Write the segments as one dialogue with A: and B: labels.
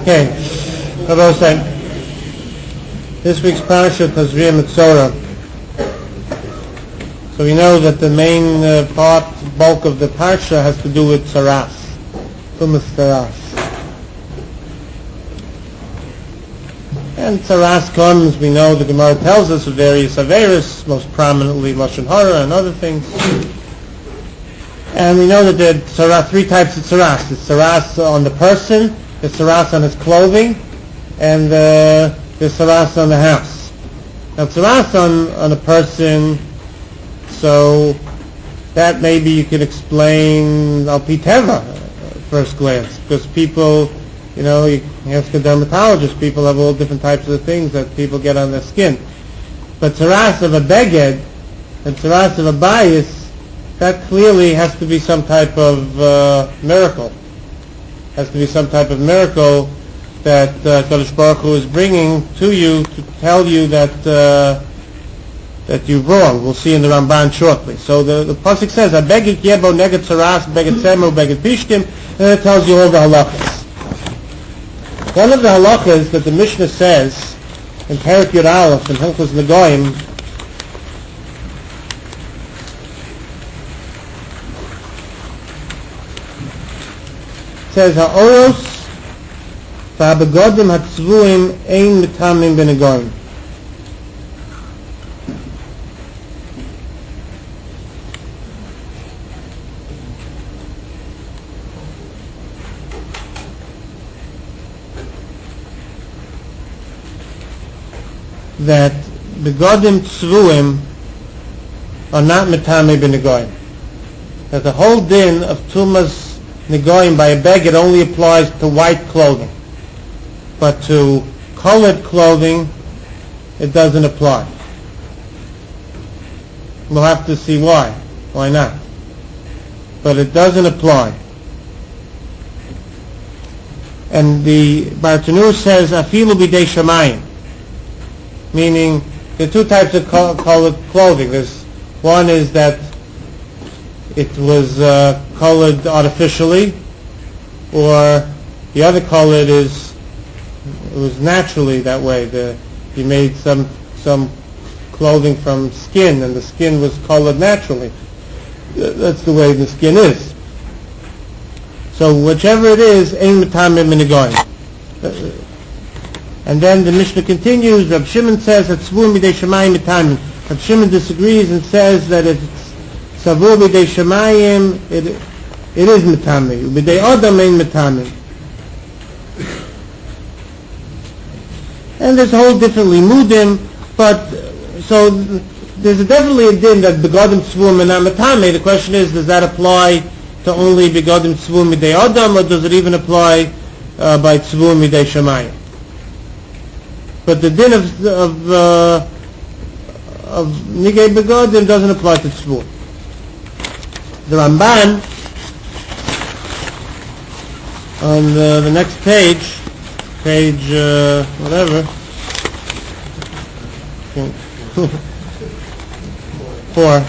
A: Okay, Rabbi Hossein. This week's parasha, Tazria Mitzorah. So we know that the main bulk of the parasha has to do with Saras, Tumas Saras. And Saras comes, we know the Gemara tells us, of various Averis, most prominently Lashon Hara and other things. And we know that there are three types of Saras. There's Saras on the person, there's Saras on his clothing, and there's Saras on the house. Now Saras on a person, so that maybe you could explain al pi teva at first glance, because people, you ask a dermatologist, people have all different types of things that people get on their skin. But Saras of a beged and Saras of a bias, that clearly has to be some type of miracle. Has to be some type of miracle that Kadosh Baruch Hu is bringing to you to tell you that you're wrong. We'll see in the Ramban shortly. So the pasuk says, "Abeged yebo neged saras, beged semo, beged pishtim," and it tells you all the halachas. One of the halachas that the Mishnah says in Perek Yud Aleph in Hilchos Negoim, says ha'oros v'habegodim hatzvuim ein mitamim b'negoim. That begodim tzvuim are not mitamim b'negoim. That the whole din of tumas Negoim by a beged only applies to white clothing, but to colored clothing it doesn't apply. We'll have to see why. Why not? But it doesn't apply. And the Bartanur says afilu b'dei shamayim, meaning there are two types of colored clothing. There's one is that it was colored artificially, or the other color it was naturally that way. You made some clothing from skin, and the skin was colored naturally. That's the way the skin is. So whichever it is, ein mitamim b'negoim. And then the Mishnah continues. Rab Shimon says that tzvuim b'dei shamayim mitamim. Rab Shimon disagrees and says that it's Savur b'dei shamayim, it is mitamim. B'dei adam ein mitamim. And there's a whole different limudim, but so there's definitely a din that begodim tzvuim and not mitamim. The question is, does that apply to only begodim tzvuim b'dei adam, or does it even apply by tzvuim b'dei shamayim? But the din of nigei begodim doesn't apply to tzvuim. The Ramban on the next page whatever, 4.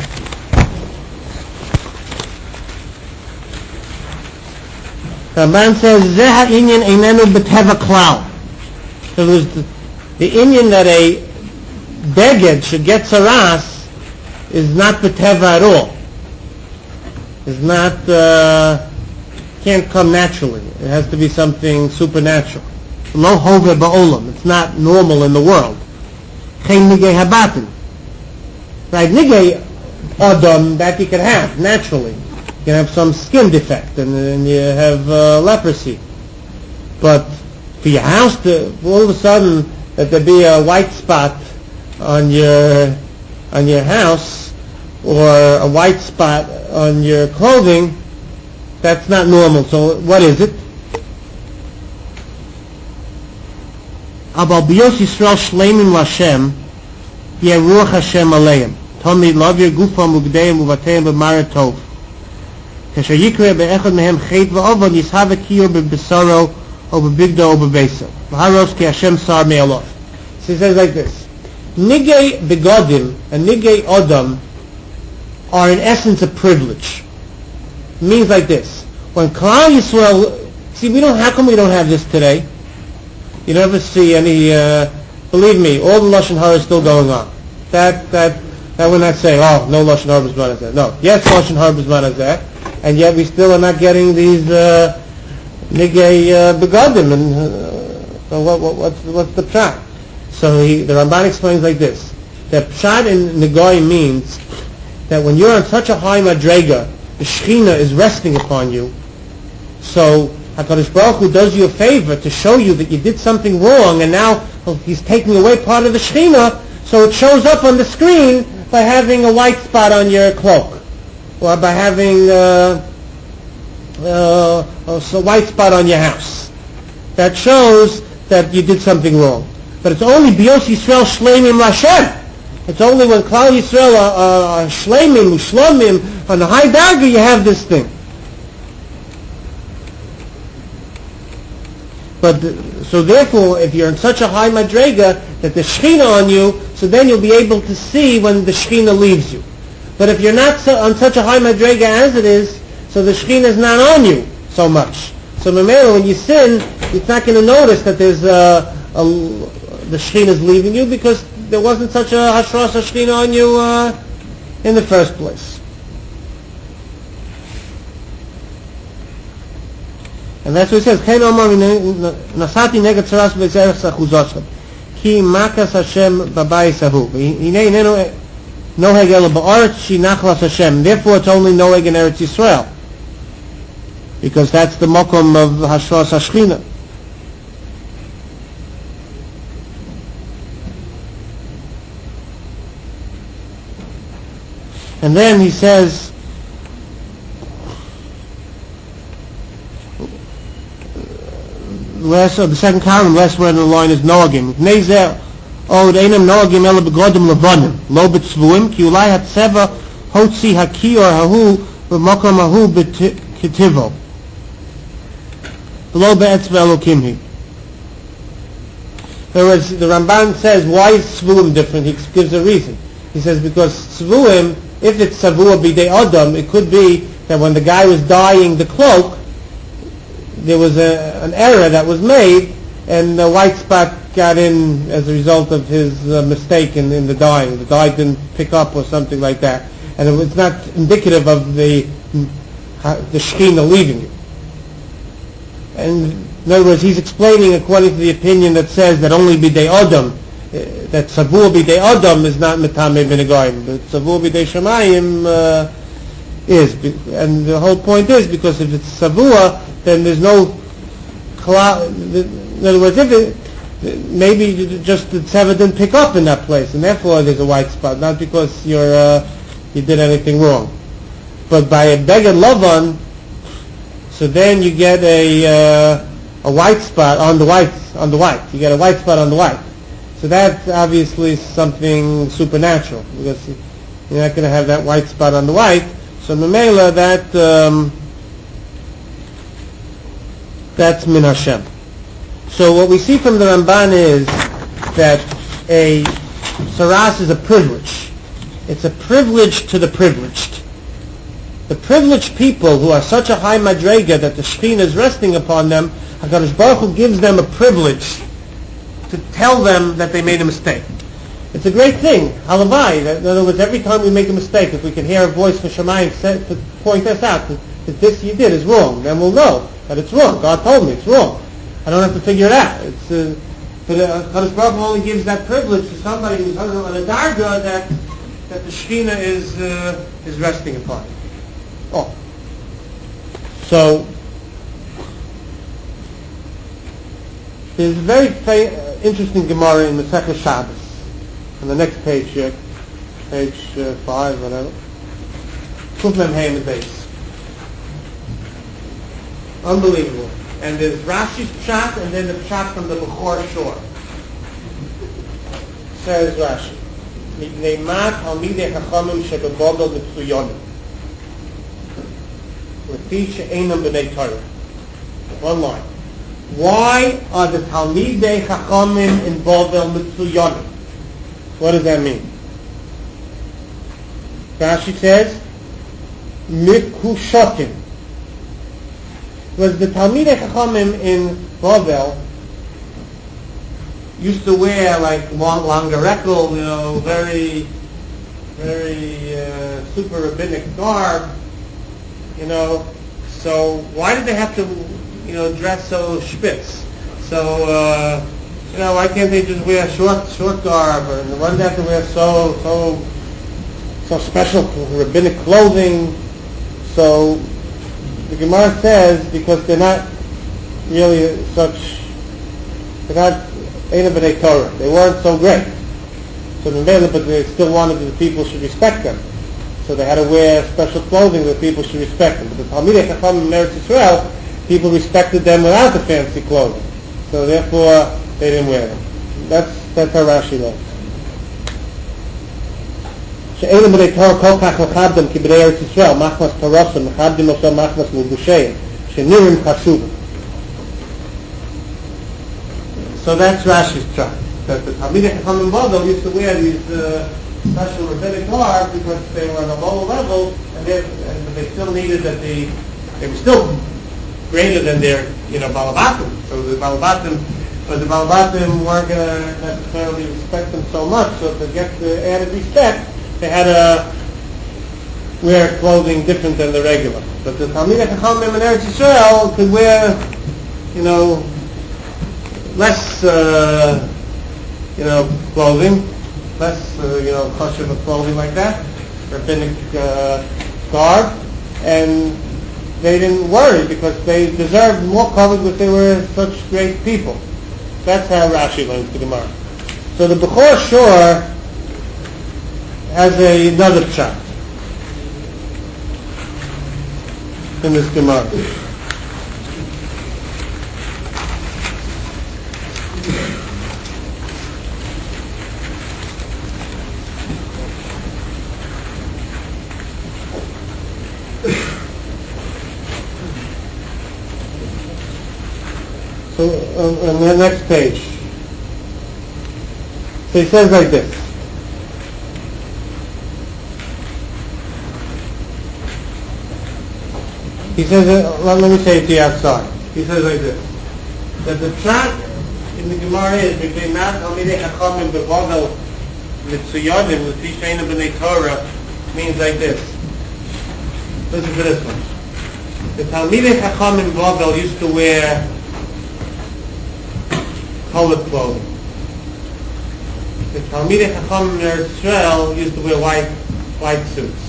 A: Ramban says Zeh ha'inyan einenu b'teva klal. It was the inyan that a beged should get saras is not b'teva at all. Is not can't come naturally. It has to be something supernatural. Lo hove ba'olam. It's not normal in the world. Chen nigei habatin. Right, nigei adam that you can have naturally. You can have some skin defect and you have leprosy. But for your house to all of a sudden that there be a white spot on your house, or a white spot on your clothing, that's not normal. So what is it? Abal bios Yisrael shleimim Lashem, yeruach Hashem aleim. Tomid lavir gufam ugdeim uvateim b'mara tov. Kasher yikre be'echad mehem chet v'ovad yishave kiyur b'besaro o b'bigdo o b'beisa. V'haros ki Hashem sar me'alof. So he says like this. Nigei begodim and nigei odam are in essence a privilege. It means like this. When Klal Yisrael, see, how come we don't have this today? you never see any. Believe me, all the lashon hara is still going on. That we're not saying, oh, no lashon hara b'zman hazeh. No, yes, lashon hara b'zman hazeh, and yet we still are not getting these nigei begadim. And so what's the pshat? So the Ramban explains like this: that pshat in nigoi means that when you're on such a high madrega, the Shekhinah is resting upon you. So HaKadosh Baruch Hu does you a favor to show you that you did something wrong, and now He's taking away part of the Shekhinah, so it shows up on the screen by having a white spot on your cloak, or by having a white spot on your house. That shows that you did something wrong. But it's only B'yos Yisrael Shleimim Lashem. It's only when Klal Yisrael are Shleimim, Shlomim, on the high darga you have this thing. But so therefore, if you're in such a high madrega that the Shekhinah on you, so then you'll be able to see when the Shekhinah leaves you. But if you're not on such a high madrega as it is, so the Shekhinah is not on you so much. So Mamela, when you sin, it's not going to notice that there's the Shekhinah is leaving you, because there wasn't such a hashras Shekhinah on you in the first place. And that's what it says. Nasati neged tzaras v'zerach sachuzoshem. Ki makas Hashem b'bayis hahu. Hinei inenu noheg ela ba'aretz shi nachlas Hashem. Therefore, it's only noheg in Eretz Yisrael, because that's the mokom of hashras hashchina. And then he says, the second column, last word in the line is noagim. Nezer od einam noagim ela begodim levanim lo betzvuim ki ulai hatzeva hotzi hakior hahu b'makom hahu b'kitivo lo be'etzva elokimhi. In other words, the Ramban says, why is tzvuim different? He gives a reason. He says because tzvuim, if it's savua b'dei adam, it could be that when the guy was dyeing the cloak, there was an error that was made, and the white spot got in as a result of his mistake in the dyeing. The dye didn't pick up or something like that, and it's not indicative of the Shekhinah leaving you. And in other words, he's explaining according to the opinion that says that only b'dei adam, that savur b'dei adam is not metamei b'negoyim, but savur b'dei shemayim is. And the whole point is because if it's savur, then there's no cloud. In other words, maybe just the tzeva didn't pick up in that place, and therefore there's a white spot, not because you did anything wrong. But by a beged lavan, so then you get a white spot on the white. You get a white spot on the white. So that's obviously something supernatural, because you're not going to have that white spot on the white. So memela, that's min Hashem. So what we see from the Ramban is that a saras is a privilege. It's a privilege to the privileged. The privileged people who are such a high madrega that the Shekhinah is resting upon them, HaKadosh Baruch Hu gives them a privilege to tell them that they made a mistake. It's a great thing. Halavai. In other words, every time we make a mistake, if we can hear a voice from Shemayim to point us out that this you did is wrong, then we'll know that it's wrong. God told me it's wrong. I don't have to figure it out. But HaKadosh Baruch Hu only gives that privilege to somebody who's on a darga that the Shekhinah is resting upon. Oh. So there's a very interesting Gemara in Masechah Shabbos. On the next page here, page 5, whatever. Kuf Mem Hey in the base. Unbelievable. And there's Rashi's pshat, and then the pshat from the Bechor Shor. Says Rashi, Neimat Talmidei Chachamim Shebebodel Mitzuyonim, Lefi She'enam B'nei Torah. One line. Why are the Talmidei Chachamim in Bovel Mitzuyonim? What does that mean? Rashi says, Mikushotim. Was the Talmidei Chachamim in Bovel used to wear like longer reckle, very, very super rabbinic garb, So why did they have to, dress so spitz? So, why can't they just wear short garb? And why do they have to wear so special rabbinic clothing? So the Gemara says because they're not really they're not Eina B'nai Torah. They weren't so great. So but they still wanted that the people should respect them. So they had to wear special clothing that people should respect them. But the Talmidei Chachamim in Eretz Yisrael, people respected them without the fancy clothing. So therefore, they didn't wear them. That's how Rashi learns. שאלה בני תור כל כך מכבדם כבני ארץ ישראל, מחמס פרוסם, מכבדים אותו מחמס מלבושיהם, שנראים חשובים. So that's Rashi's chart. That the Talmidei Chachamim Bavel used to wear these special rabbinic garb because they were on a lower level, and they still needed that they were still greater than their Balabatim. So the Balabatim weren't going to necessarily respect them so much. So to get the added respect, they had to wear clothing different than the regular. But the Talmidei Chachamim in Eretz Yisrael could wear, less, clothing, less, kosher clothing like that, rabbinic garb, and they didn't worry because they deserved more cover because they were such great people. That's how Rashi learns the Gemara. So the Bechor Shor has another chart in this Gemara. So on the next page, so he says like this. He says, let me say it to you outside. He says like this, that the pshat in the Gemara is between Mat Talmidei Chachamim Bebavel Mitzuyadim L'Fi Sheina B'nei Torah means like this. Listen to this one. The Talmidei Chachamim Bavel used to wear colored clothing. The Talmidei Chachamim in Eretz Yisrael used to wear white suits.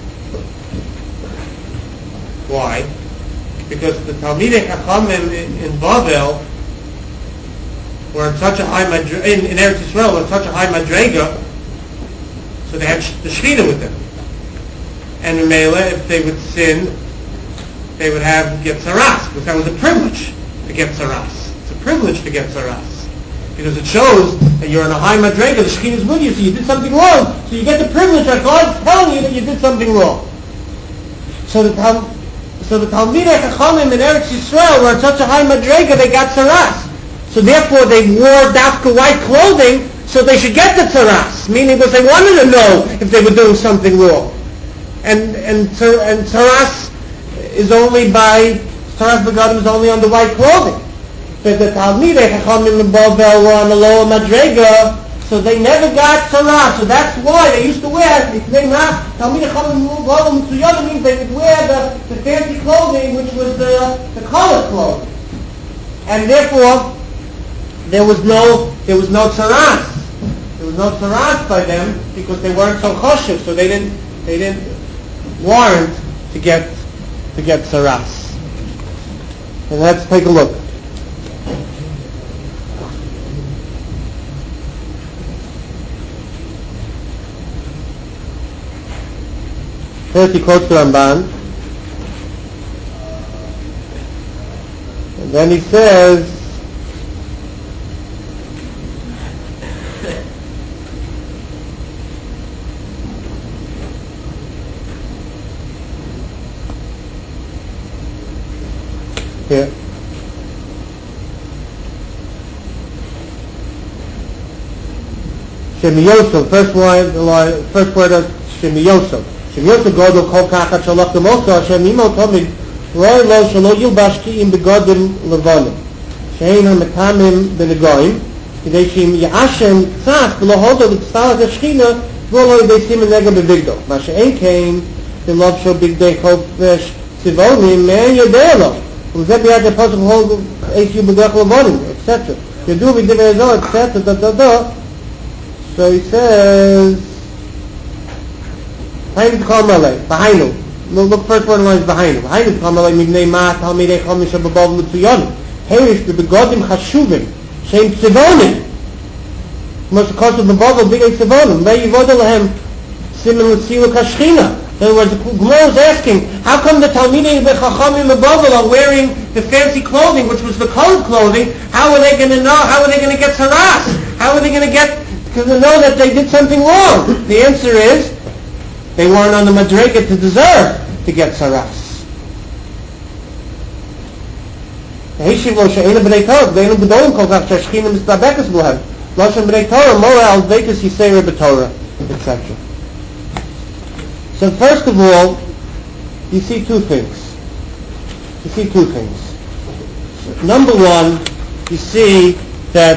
A: Why? Because the Talmidei Chachamim in Bavel were in such a high in Eretz Yisrael were in such a high madrega, so they had the Shechina with them. And in Mela, if they would sin, they would get saras, because that was a privilege to get saras. It's a privilege to get saras. Because it shows that you're in a high madrega, the Shekhinah is with you, so you did something wrong. So you get the privilege that God's telling you that you did something wrong. So the Talmidei Chachamim in Eretz Yisrael were in such a high madrega, they got saras. So therefore they wore dafka white clothing, so they should get the saras. Meaning because they wanted to know if they were doing something wrong. And saras is only saras begadim is only on the white clothing. But the Talmidei Chachamim in Bavel were on the lower madrega, so they never got saras. So that's why they used to wear, if they not, Talmidei Chachamim in Bavel Mitzuyadim means they would wear the fancy clothing, which was the colored clothing. And therefore, there was no saras. There was no saras by them because they weren't so choshev, so they didn't warrant to get saras. And let's take a look. First he quotes the Ramban, and then he says, here, Shemi Yosef, first word of Shemi Yosef. Shemi Yosef Godel Kol Kachat Shalach Demosa Hashem Imo Tomid Roy Lo Shalo Yilbashki Im Begodim Levonim Shein HaMetamim Benegoim כדי שאם יאשם צף ולא הודו בצטלת השכינה ולא ידי סימן נגע בבגדו. מה שאין כן, בלוב של בגדי חופש צבעונים, מאין יודע לו. וזה ביד הפוסק הודו איש יהיו בדרך לבונים, etc. ידעו בדבר זו, etc. So he says, Hainu t'chol malay, Bahainu. Look, first one line is Bahainu. Bahainu t'chol malay, mibnei ma, talmidei chomish ababov l'tzuyonim. Herish bebegodim chashuvim, shem tzivonim. Most of course of Babel, bigay tzivonim. May yivoda lahem, simen l'tzilu kashchina. In other words, the Gemara is asking, how come the Talmidei Chachamim of Babel are wearing the fancy clothing, which was the colored clothing? How are they going to know? How are they going to get saras? How are they going to get to know that they did something wrong? The answer is, they weren't on the Madrega to deserve to get saras. Lashon b'nei Torah, mora al dveikus yisera b'Torah, etc. So first of all, you see two things. Number one, you see that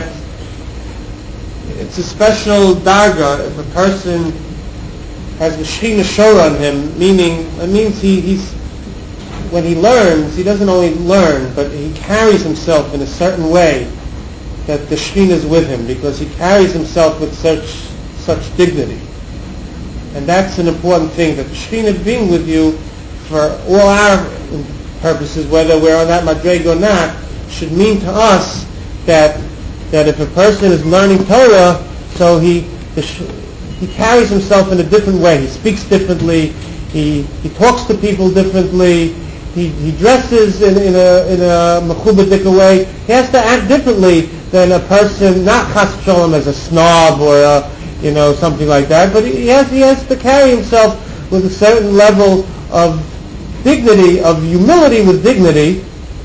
A: it's a special darga if a person has the Shekhinah Shor on him, meaning, it means he's when he learns, he doesn't only learn, but he carries himself in a certain way that the Shekhinah is with him, because he carries himself with such dignity. And that's an important thing, that the Shekhinah being with you for all our purposes, whether we're on that madreg or not, should mean to us that if a person is learning Torah, so he carries himself in a different way. He speaks differently. He talks to people differently. He dresses in a mechubadik way. He has to act differently than a person, not chas v'sholom as a snob or something like that, but he has to carry himself with a certain level of dignity, of humility with dignity,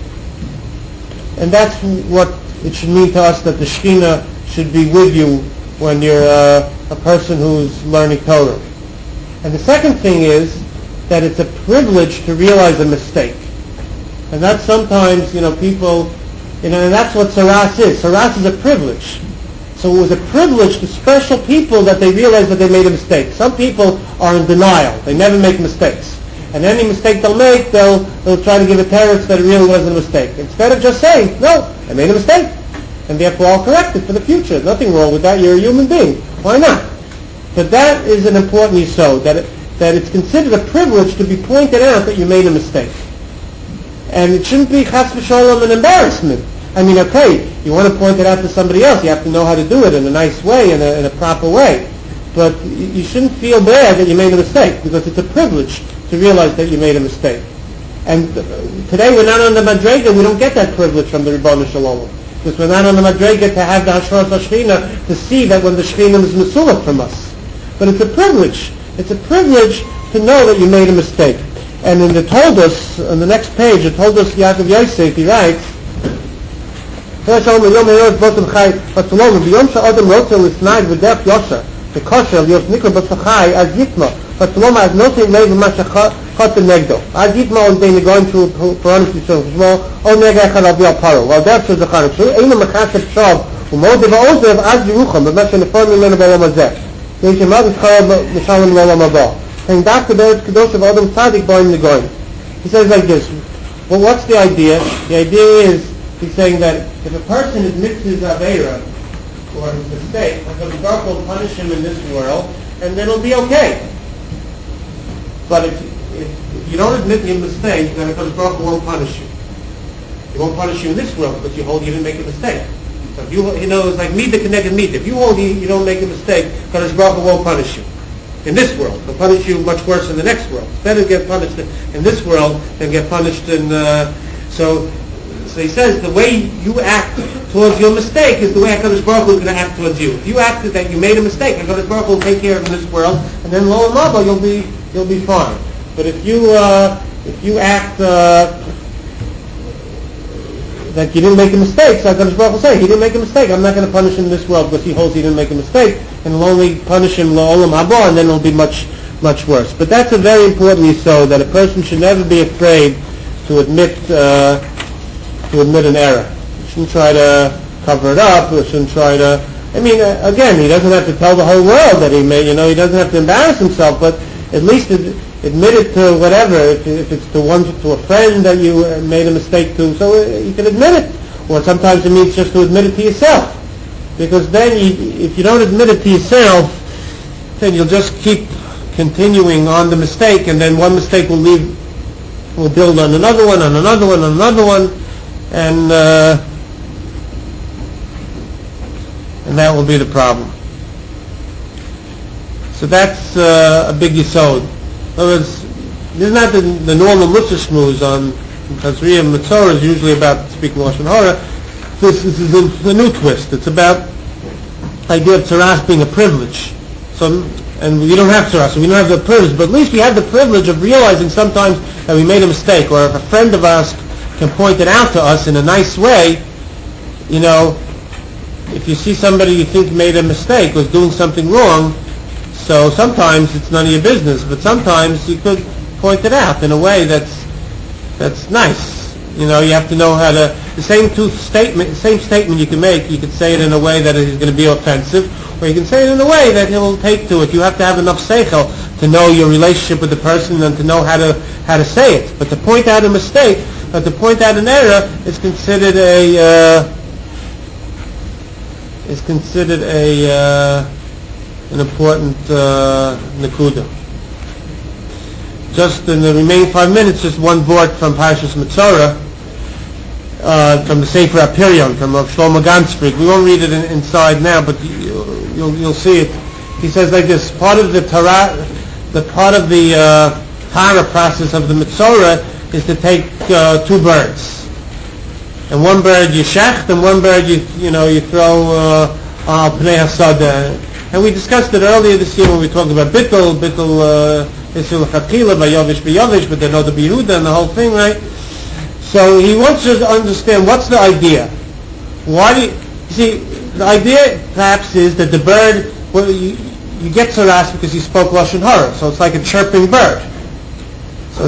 A: and that's what it should mean to us, that the Shekhinah should be with you when you're a person who's learning Torah. And the second thing is that it's a privilege to realize a mistake. And that's sometimes, people, and that's what saras is. Saras is a privilege. So it was a privilege to special people that they realize that they made a mistake. Some people are in denial. They never make mistakes. And any mistake they'll make, they'll try to give a teretz that it really wasn't a mistake. Instead of just saying, no, I made a mistake. And therefore I'll correct it for the future. Nothing wrong with that. You're a human being. Why not? But that is an important yisod, that it's considered a privilege to be pointed out that you made a mistake. And it shouldn't be chas v'sholom an embarrassment. I mean, okay, you want to point it out to somebody else, you have to know how to do it in a nice way, in a proper way. But you shouldn't feel bad that you made a mistake, because it's a privilege to realize that you made a mistake. And today we're not on the Madrega, we don't get that privilege from the Ribono Shel Olam. Because we're not on the Madrega to have the Hashras HaShekhinah, to see that when the Shekhinah is mesulach from us. But it's a privilege. It's a privilege to know that you made a mistake. And in the Toldos, on the next page, the Toldos Yaakov Yosef, he writes, ביום שהאדם רוצה לסנאי בדרך יושר, וכושר להיות נקרא בשחי, אז יתמה, ותלום אז נותן לב למה שחותם נגדו. אז יתמה על ידי נגועים שהוא פרעונס לשון חשמו, או נגע אחד על ביל פרו, ועל דרך של זכר, כשאינו מחשב שוב, ומאוד ועוזב, אז ירוחם, במה שנפור ממנו בעולם הזה. כדי שמאוד יזכר משלם לעולם הבא. And Dr. Beretz Kedosh of Adam Tzadik Boim Negoim. He says like this, well, what's the idea? The idea is, he's saying that if a person admits his aveira or his mistake, the Baruch will punish him in this world, and then it'll be okay. But if you don't admit your mistake, then the Baruch won't punish you. He won't punish you in this world because you hold you didn't make a mistake. So if it's like meet the connected meet. If you hold you don't make a mistake, the Baruch won't punish you in this world. He'll punish you much worse in the next world. It's better to get punished in this world than get punished in. So he says the way you act towards your mistake is the way HaKadosh Baruch Hu is going to act towards you. If you acted that you made a mistake, HaKadosh Baruch Hu will take care of it in this world, and then lo and lo, you'll be fine. But if you act that you didn't make a mistake, so HaKadosh Baruch Hu will say, he didn't make a mistake, I'm not going to punish him in this world because he holds he didn't make a mistake, and will only punish him la'olam haba, and then it'll be much, much worse. But that's a very important yisod, that a person should never be afraid to admit an error. You shouldn't try to cover it up, or shouldn't try to. I mean, again, he doesn't have to tell the whole world that he made. He doesn't have to embarrass himself, but at least admit it to whatever. If it's to a friend that you made a mistake to, so you can admit it. Or sometimes it means just to admit it to yourself, because then if you don't admit it to yourself, then you'll just keep continuing on the mistake, and then one mistake will build on another one, on another one, on another one, and that will be the problem. So that's a big yesod. In other words, this is not the normal Mussar shmooze on Chazriya Mitzorah is usually about speaking Lashon Hara. This is a new twist. It's about the idea of tzaras being a privilege. And we don't have tzaras, so we don't have the privilege, but at least we have the privilege of realizing sometimes that we made a mistake, or if a friend of ours can point it out to us in a nice way. If you see somebody you think made a mistake, was doing something wrong, so sometimes it's none of your business, but sometimes you could point it out in a way that's nice. You have to know how to. The same statement you can make. You could say it in a way that is going to be offensive, or you can say it in a way that he'll take to it. You have to have enough seichel to know your relationship with the person and to know how to say it. But to point out a mistake, or to point out an error, is considered an important nekuda. Just in the remaining 5 minutes, just one word from Parshas Mitzorah, from the Sefer HaPirion, from Shlomo Ganzfried. We won't read it inside now, but you'll see it. He says like this: part of the Tara process of the Mitzorah is to take two birds, and one bird you shecht, and one bird you throw al pnei hasada. And we discussed it earlier this year when we talked about bittul Isil Chatchila by Yovish, but then the Yehuda and the whole thing, right? So he wants us to understand what's the idea. Why do you see? The idea perhaps is that the bird, you get tzaras because he spoke Lashon Hara, so it's like a chirping bird. So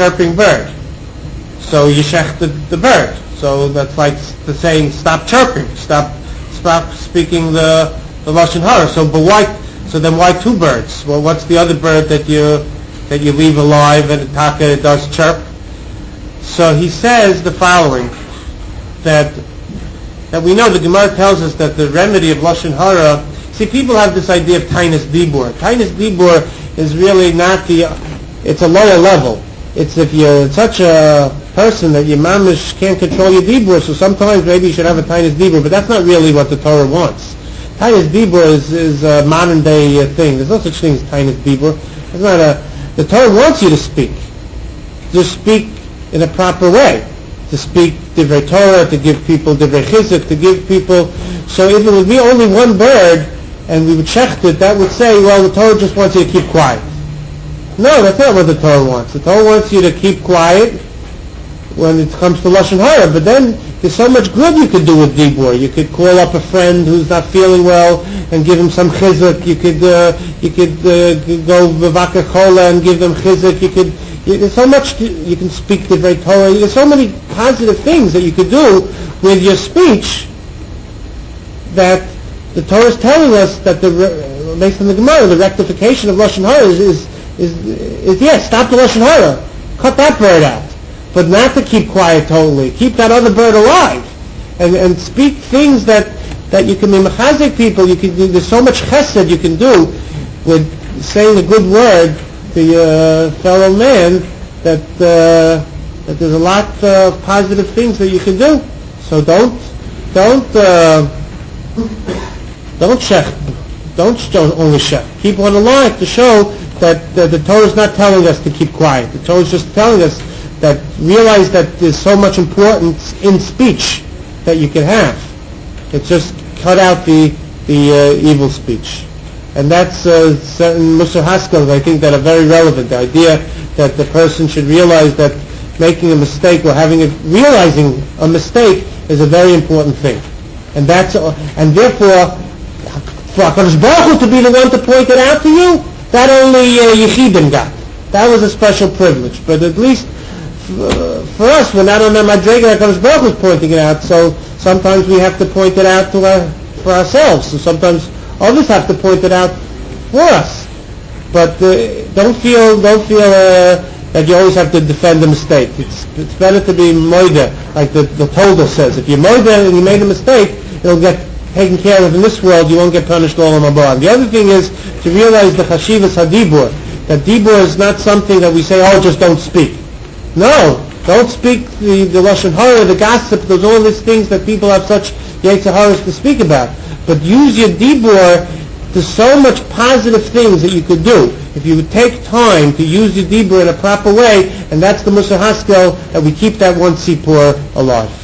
A: you shech the bird. So that's like the saying, stop chirping, stop speaking the Lashon Hara. So then why two birds? Well, what's the other bird that you leave alive and it does chirp? So he says the following, that we know the Gemara tells us that the remedy of Lashon Hara. See, people have this idea of Tainus Dibur. Tainus Dibur is really not it's a lower level. It's if you're such a person that your mamish can't control your Dibur, so sometimes maybe you should have a Tainus Dibur, but that's not really what the Torah wants. Tainus Dibur is a modern day thing. There's no such thing as Tainus Dibur. It's not the Torah wants you to speak. Just speak in a proper way. To speak divrei Torah, to give people divrei chizuk, to give people. So if it would be only one bird, and we would shecht it, that would say, well, the Torah just wants you to keep quiet. No, that's not what the Torah wants. The Torah wants you to keep quiet when it comes to Lashon Hara, but then there's so much good you could do with Dibur. You could call up a friend who's not feeling well and give him some chizuk. You could go v'vaka chola and give them chizuk. There's so much you can speak to divrei Torah. There's so many positive things that you could do with your speech that the Torah is telling us that based on the Gemara, the rectification of Lashon Hara is stop the Lashon Hara, cut that bird out, but not to keep quiet totally. Keep that other bird alive, and speak things that you can be mechazik people. There's so much chesed you can do with saying a good word to your fellow man that there's a lot of positive things that you can do. So don't shech. Don't only shech. Keep on alive to show that the Torah is not telling us to keep quiet. The Torah is just telling us that realize that there's so much importance in speech that you can have. It's just cut out the evil speech. And that's certain Mussar Haskell, I think, that are very relevant. The idea that the person should realize that making a mistake or realizing a mistake is a very important thing. And therefore, for HaKadosh Baruch Hu to be the one to point it out to you, that only Yechidim got. That was a special privilege. But at least for us, we're not on the madrega HaKadosh Baruch Hu is pointing it out, so sometimes we have to point it out for ourselves. So sometimes others have to point it out for us. But don't feel that you always have to defend a mistake. It's better to be moida, like the Tolda says. If you're moida and you made a mistake, it'll get taken care of in this world. You won't get punished all in abroad. The other thing is to realize the chashivas hadibur. That dibur is not something that we say, oh, just don't speak. No, don't speak the lashon hara, the gossip. There's all these things that people have such yetzer haras to speak about. But use your dibur. There's so much positive things that you could do if you would take time to use your dibur in a proper way, and that's the Musar Haskel, that we keep that one sipur alive.